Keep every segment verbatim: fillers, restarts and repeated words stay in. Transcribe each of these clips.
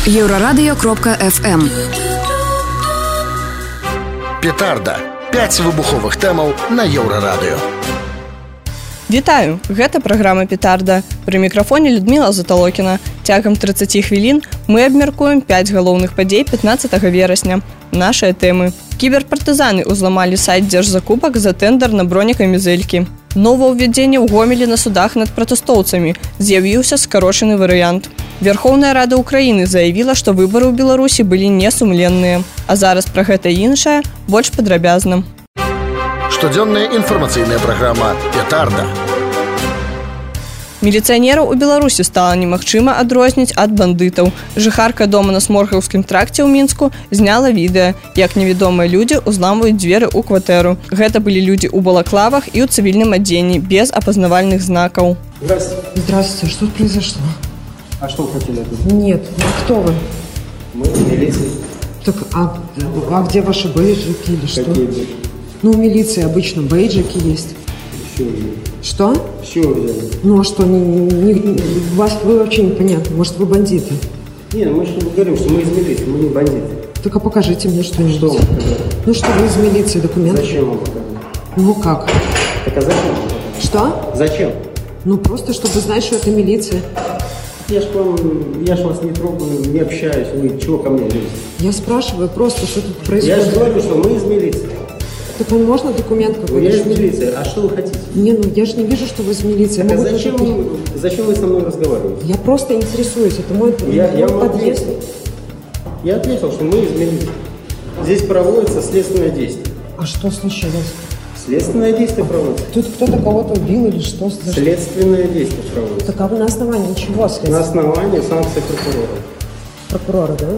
Еўрарадыё кропка эф эм. Петарда. пяць выбуховых тэмаў на Еўрарадыё. Вітаю, гэта праграма «Петарда». Пры мікрафоне Людміла Заталокіна. Цягам трыццаць хвілін мы абмяркуем пяць галоўных падзей пятнаццатага верасня. Нашыя тэмы. Кіберпартызаны ўзламалі сайт дзяржзакупак за тэндар на бронекамізэлькі. Новаўвядзенне ў Гомелі на судах над пратэстоўцамі. З'явіўся скарочаны варыянт. Верхоўная Рада Украіны заявіла, што выбары ў Беларусі былі несумленныя. А зараз пра гэта і іншае больш падрабязна. Штодзённая інфармацыйная праграма «Петарда». Міліцыянераў у Беларусі стала немагчыма адрозніць ад бандытаў. Жыхарка дома на Сморгаўскім тракце ў Мінску зняла відэа, як невядомыя людзі ўзламваюць дзверы ў кватэру. Гэта былі людзі ў балаклавах і ў цывільным адзенні, без апазнавальных знакаў. Здравствуйте. Здравствуйте. Что произошло? А что вы хотели тут? Нет. Ну, кто вы? Мы в милиции. Так, а, а где ваши бейджики или что? Какие бейджики? Ну, у милиции обычно бейджики есть. Все взяли. Что? Все взяли. Ну, а что? Не, не, не, вас вы вообще непонятно. Может, вы бандиты? Не, мы же не говорим, что мы из милиции, мы не бандиты. Так, а покажите мне что-нибудь. Что вы показали? Ну, что вы из милиции, документы? Зачем вам показать? Ну, как? Так а зачем вам показать? Что? Зачем? Ну, просто, чтобы знать, что это милиция. Я ж вам, я ж вас не трогаю, не общаюсь, вы чего ко мне лезете? Я спрашиваю просто, что тут Я происходит. же говорю, что мы из милиции. Так вам можно документ Ну, какой-то? я из милиции, а что вы хотите? Не, ну я же не вижу, что вы из милиции. Так а Могут зачем, тоже- вы- зачем вы со мной разговариваете? Я просто интересуюсь. Это мой, Я, мой я вам подъезд. ответил. Я ответил, что мы из милиции. Здесь проводится следственное действие. А что случилось? Следственное действие проводится. Тут кто-то кого-то убил или что? За что? Следственное действие проводится. Так а вы на основании чего На следствие? основании санкций прокурора. Прокурора, да?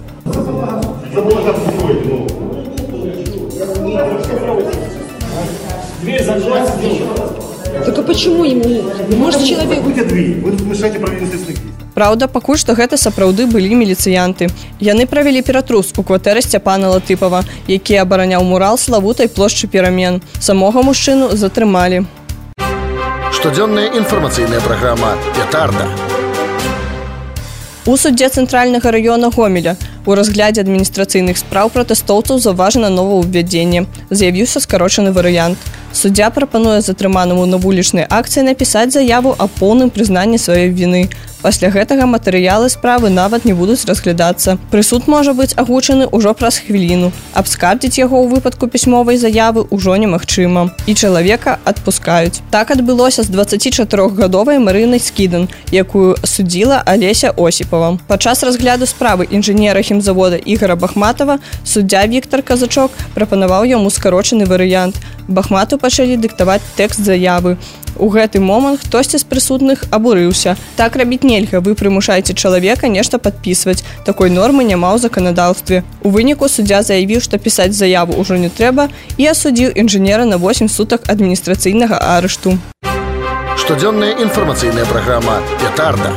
Дверь закройте. Так а почему им не... Может, человек... Закройте дверь. Вы тут мешаете проведению следственных действий. Праўда, пакуль што гэта сапраўды былі міліцыянты. Яны правялі ператрус у кватэры Сцяпана Латыпава, які абараняў мурал славутай плошчы Перамен. Самога мужчыну затрымалі. Штодзённая інфармацыйная праграма «Петарда». У судзе цэнтральнага раёна Гомеля у разглядзе адміністрацыйных спраў пратэстоўцаў заўважана новаўвядзенне. З'явіўся скарочаны варыянт. Суддзя прапануе затрыманаму на вулічнай акцыі напісаць заяву аб поўным прызнанні сваёй віны. Пасля гэтага матэрыялы справы нават не будуць разглядацца. Прысуд можа быць агучаны ўжо праз хвіліну. Абскардзіць яго ў выпадку пісьмовай заявы ўжо немагчыма. І чалавека адпускаюць. Так адбылося з дваццацічатырохгадовай Марынай Скідан, якую судзіла Алеся Осіпова. Падчас разгляду справы інжынера хімзавода Ігора Бахматова суддзя Віктар Казачок прапанаваў яму скарочаны варыянт. Бахмату пачалі дыктаваць тэкст заявы. У гэты момант хтосьці з прысутных абурыўся. Так рабіць нельга, вы прымушаеце чалавека нешта падпісваць. Такой нормы няма ў заканадаўстве. У выніку суддзя заявіў, што пісаць заяву ўжо не трэба і асудзіў інжынера на восем сутак адміністрацыйнага арышту. Штодзённая інфармацыйная праграма «Петарда».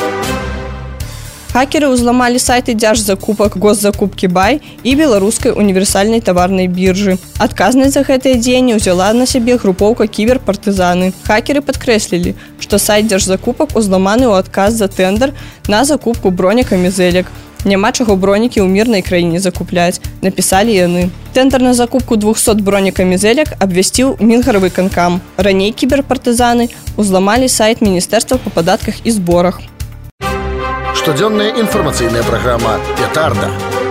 Хакеры ўзламалі сайты дзяржзакупак Госзакупкі Бай і беларускай універсальнай таварнай біржы. Адказнасць за гэтыя дзеянні ўзяла на сябе групоўка кіберпартызаны. Хакеры падкрэслілі, што сайт дзяржзакупак узламаны ў адказ за тэндар на закупку бронекамізэлек. Няма чаго бронікі ў мірнай краіне закупляць, напісалі яны. Тэндар на закупку двухсот бронекамізэлек абвясціў Мінгарвыканкам. Раней кіберпартызаны ўзламалі сайт Міністэрства па падатках і зборах. Штодзённая інфармацыйная праграма «Петарда».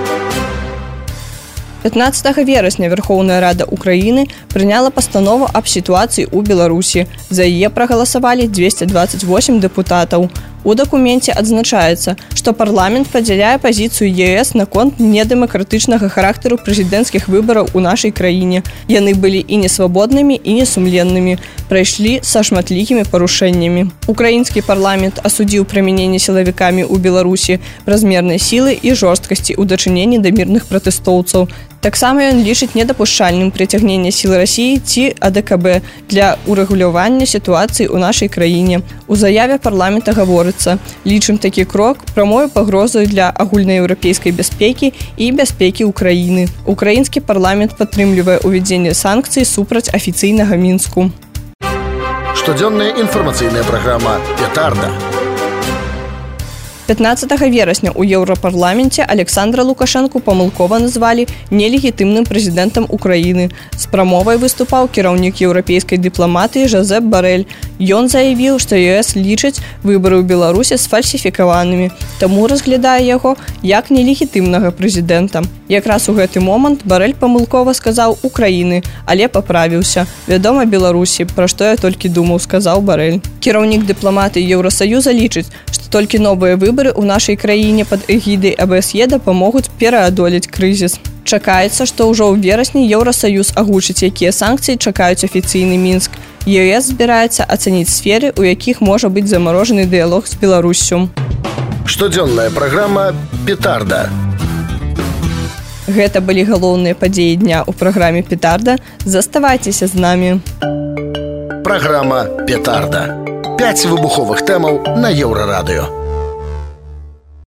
пятнаццатага верасня Верхоўная Рада Украіны прыняла пастанову аб сітуацыі ў Беларусі. За яе прагаласавалі дзвесце дваццаць восем дэпутатаў. У дакуменце адзначаецца, што парламент падзяляе пазіцыю ЕС наконт недэмакратычнага характару прэзідэнцкіх выбараў у нашай краіне. Яны былі і несвабоднымі, і несумленнымі, прайшлі са шматлікімі парушэннямі. Украінскі парламент асудзіў прымяненне сілавікамі ў Беларусі празмернай сілы і жорсткасці ў дачыненні да мірных пратэстоўцаў. Таксама ён лічыць недапушчальным прыцягнення сіл Расіі ці А Дэ Ка Бэ для урэгулявання сітуацыі ў нашай краіне. У заяве парламента гаворыцца: лічым такі крок прамою пагрозаю для агульнаеўрапейскай бяспекі і бяспекі ўкраіны. Украінскі парламент падтрымлівае ўвядзенне санкцый супраць афіцыйнага Мінску. Штодзённая інфармацыйная праграма «Петарда». пятнадцатага верасня ў Еўрапарламенце Александра Лукашэнку памылкова назвалі нелегітымным прэзідэнтам Украіны. З прамовай выступаў кіраўнік еўрапейскай дыпламатыі Жозеп Барэль. Ён заявіў, што ЕС лічыць выбары ў Беларусі сфальсіфікаванымі, таму разглядае яго як нелегітымнага прэзідэнта. Якраз у гэты момант Барэль памылкова сказаў «Украіны», але паправіўся. «Вядома, Беларусі, пра што я толькі думаў», сказаў Барэль. Кіраўнік дыпламатыі Еўрасаюза лічыць, што толькі новыя выбары ў нашай краіне пад эгідай А Б С Е дапамогуць пераадолець крызіс. Чакаецца, што ўжо ў верасні Еўрасаюз агучыць, якія санкцыі чакаюць афіцыйны Мінск. ЕС збіраецца ацаніць сферы, у якіх можа быць замарожаны дыялог з Беларуссю. Штодзённая праграма «Петарда». Гэта былі галоўныя падзеі дня ў праграме «Петарда». Заставайцеся з намі. Праграма «Петарда». Пяць выбуховых тэмаў на Еўрарадыё.